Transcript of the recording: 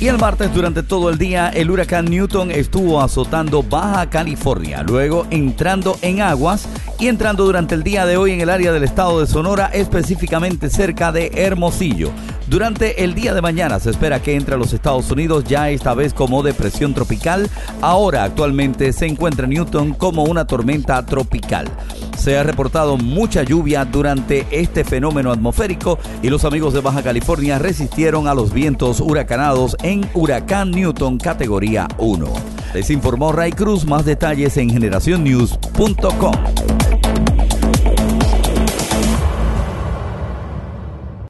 Y el martes durante todo el día el huracán Newton estuvo azotando Baja California, luego entrando en aguas y entrando durante el día de hoy en el área del estado de Sonora, específicamente cerca de Hermosillo. Durante el día de mañana se espera que entre a los Estados Unidos, ya esta vez como depresión tropical. Ahora actualmente se encuentra Newton como una tormenta tropical. Se ha reportado mucha lluvia durante este fenómeno atmosférico y los amigos de Baja California resistieron a los vientos huracanados en Huracán Newton categoría 1. Les informó Ray Cruz. Más detalles en generacionnews.com.